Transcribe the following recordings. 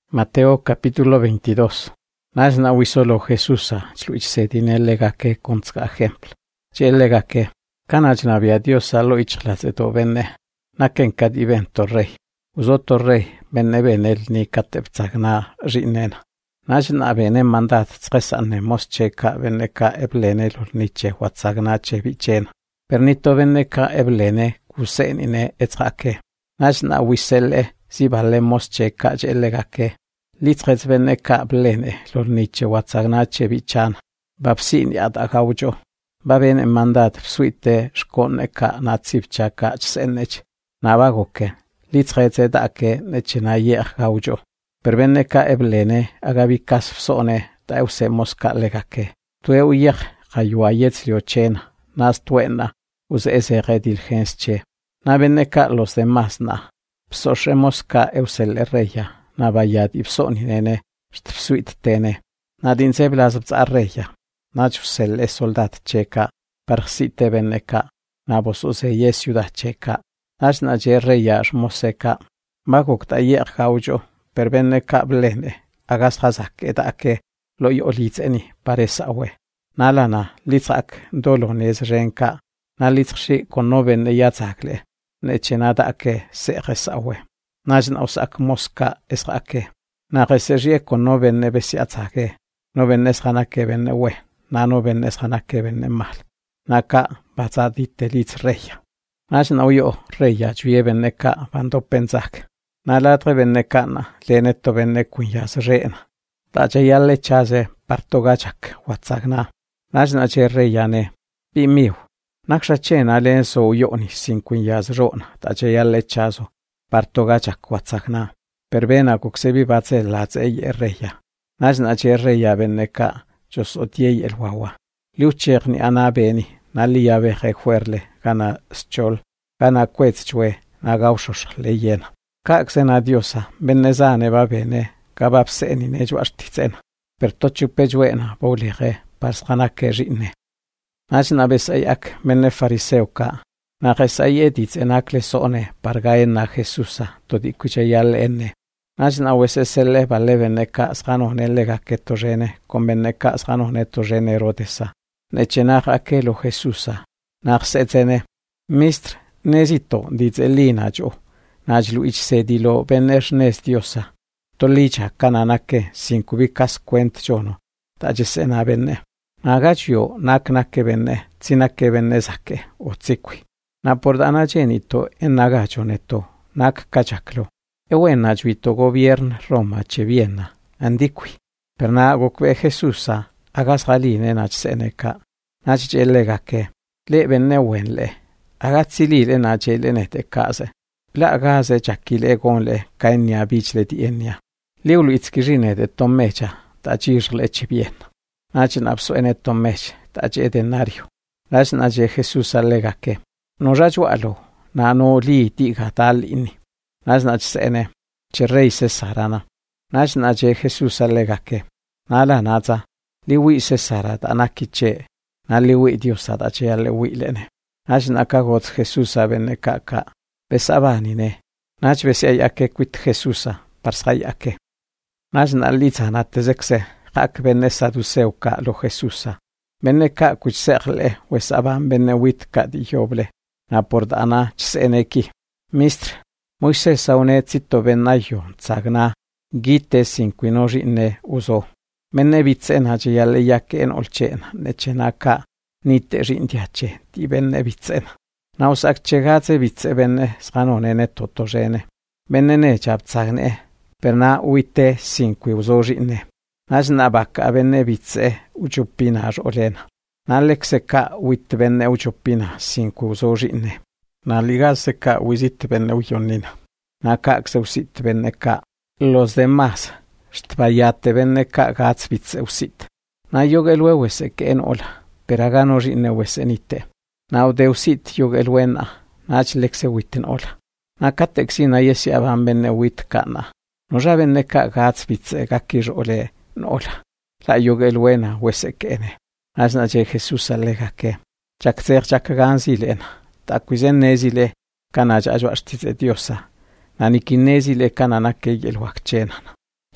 Mateo capítulo 22. Nasna wisolo Jesusa, chluich sedinellega que contzga ejemplo. Chellega que, canajna via Diosa lo ichlatzeto venne, naken kad evento rey. Uzoto rey, benne benel ni kateptzagna rinena. Najna bene mandat tzresanne moscheka venneka eblenelul niche watzagna chevichena. Pernito venneka eblene kusenine etzake. Najna wisele sibale moscheka jellega que. Litzretz venneka blene lorniche watzagna chevichana. Babsin yad agaujo. Babene mandat psuite shkoneka natsivchaka chsenech. Nabagoke. Litzretz edake nechena ye agaujo. Pervenneka eblene agavikas fsone tause moska legake. Tueu yech kayuayetz liochena. Nas tuena. Use ese redilgensche. Navenneka los demás na. Psoshe moska eusel reya. Nabayad ipsoni nene, stfsuit tene. Nadin seblazbz arreya. Nachusel es soldat checa, parxite venneka. Nabosuse ye ciudad checa. Nachna je reya shmoseka. Magokta ye gaujo, pervenneka blene. Agas hazak edake, lo yolitzeni paresawe. Nalana, litzak dolones renka. Nalitzshi konovene yatzakle. Nechenadake se resawe. Najna usak moska esrake. Na reserie con noven nebesiatzake. Noven esranake bennewe. Na noven esranake bennemal. Naka bazadite litz reya. Najna uyo reya juye benneka bando penzak. Na latre bennekana leneto bennekunyas reena. Tache yalle chaze partogachak watzagna. Najna che reyane bimiu. Naksha chena lenso uyoni sinkunyas rona. Tache yalle chazo. Partogachak watzagna. Pervena kuksebi batze latze reya. Najna che reya venneka jos otiei el wawa. Liuchegni anabeni. Nalia veje juerle. Gana schol. Gana kwetchwe. Nagaushosh leyena. Kaksena diosa. Bennezane va bene. Gabapseni nejuashtitzena. Pertochupejuena boulige. Parsganake rinne. Najna besayak menne fariseuka. Nagesai editz enakle sone pargaena Jesusa todikuchayal enne. Najna wesesele balevenneka sganonellega ketorene convenneka sganonetorene rodesa. Nechenach akelo Jesusa. Nagsetsene. Mistr nesito ditzelina jo. Najlu ich sedilo benesh nes diosa. Tolicha kananake sinkubikas kwent jono. Tajesena benne. Nagachio naknake benne. Tsinake benne zake otsikwi. Na pordana genito en nagachoneto, nak kachaklo. Ewen najuito gobierno Roma cheviena, andiqui. Per nagokve Jesusa, agas galine nachseneka. Nachjelegake, le bennewenle. Agatzilile nachelenete case. La agase chakile gonle, kaenia bichle dienia. Liulu itzkirine de tomecha, tachirle cheviena. Nachen absuene tomech, tachedenario. Nache Jesusa legake. No rajualo, na no li diga tal ini. Najna sene, che rey Cesarana. Najna je Jesús alegake. Nala naza, liwi Cesarat anakiche. Na liwi Diosat ache alewi lene. Najna kagot Jesús abene kaka. Besabanine. Naj besiayake quit Jesúsa, parsayake. Najna litzana tezekse, hak bene saduseuka lo Jesúsa. Bene ka kuchserle, wesaban bene wit ka dioble. Na pordana chseneki. Mistr, Moisés aunecito benayo, tsagna, gite sinquinožine uzo. Menne vitzena jeyale yake en olchena, nechenaka, nite rindiache, ti benne vitzena. Nausak chegatze vitze benne sganonene totojene. Benne ne chaptsagne, perna uite sinqui uzožine. Najna baka benne vitze uchupina olena. Nalekseka uit benne uchopina sinqui uzožine. Naligazeka uizit benne uyonina. Nakakse usit benneka. Los demás. Stvayate benneka gatzvitze usit. Na yogeluewese que en ola. Peragano rineuesenite. Na udeusit yogeluena. Nachlekse witen ola. Nakatexina yesiaban benne uit kana. Noja benneka gatzvitze gakir ole nola. La yogeluena wese kene. Asna je Jesús alegake. Chakzer chakaganzilena. Takuizen nezile kanaj ajuashtize diosa. Nanikinesile kananake yelwakchenan.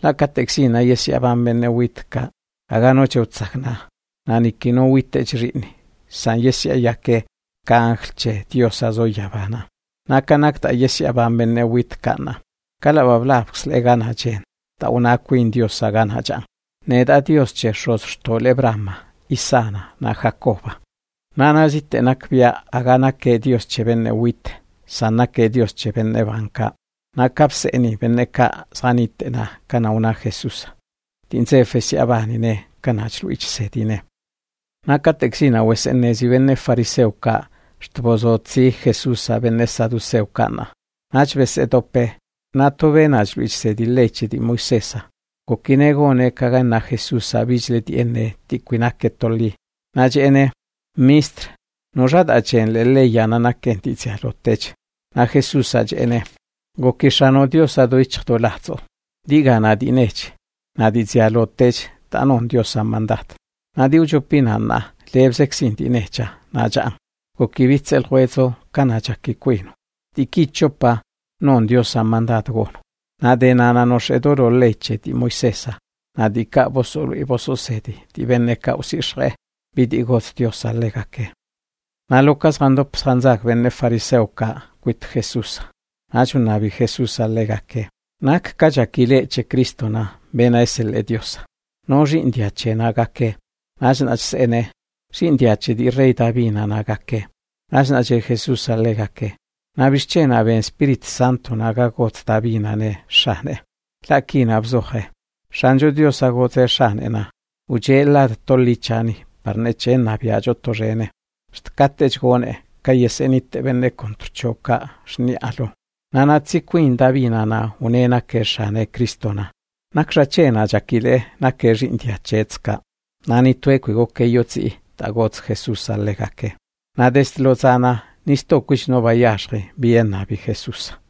La katexina yesiaban benne witka, aganoche utzagna, nanikino witechrini, san yesia yake, kanglche diosa zoyabana. Nakanakta yesiaban benne witkana, kalabablaps le gana jen, ta una queen diosa gana jan. Neda dios che rostole Brahma, Isana, na Jacoba. Nanazite nakvia aganake dios che benne wit, sanake dios che benne banka. Nakapseni benne ka sanite na kana una Jesus. Tinze fesi abani ne kanach luich setine. Nakatexina wesenezi benne fariseu ka, shtbozotzi Jesusa benne saduseu kana. Nach besetope, nato venach luich sedi leche di Moisesa. Kokinegone kagana Jesusa bijle tiene tiquinake toli. Najene, mistr, nojad achen le leyana nakentizia lotech. Na Jesusa jene. Gokishano diosa doichto lazo. Diga nadinech. Nadizia lotech, tanon diosa mandat. Nadiujo pinana, lebsexin dinecha, najan. Gokivitzel huezo, kanachaki quino. Tikichopa, non diosa mandat gono. Nade nana nos edoro leche di Moisesa. Nadi cabo solo i bososedi, di venne causisre, bidigot diosa legake. Nalokas rando psanzak venne fariseuka, quit Jesusa. Nachunabi Jesusa legake. Nak kajaki leche Cristo na, bena esele diosa. No rindiache nagake. Najnach sene, rindiache di rey Davina nagake. Najnache Jesusa legake. Nabishchena ben Spirit Santo nagagot Davina ne shane. Lakina bzoje. Shanjo Dios agote shane na. Uje lad tolichani, parneche nabiajo torrene. Stkatech gone, kayesenite benne contruchoka shni alo. Nanatsi queen Davina na unena ke shane Kristona. Nakrachena jakile na ke rindiachetska. Nani tuequigo ke yotzi, tagots Jesus allegake. Nadest lozana, nisto kush no vayashre, bien nabi Jesus.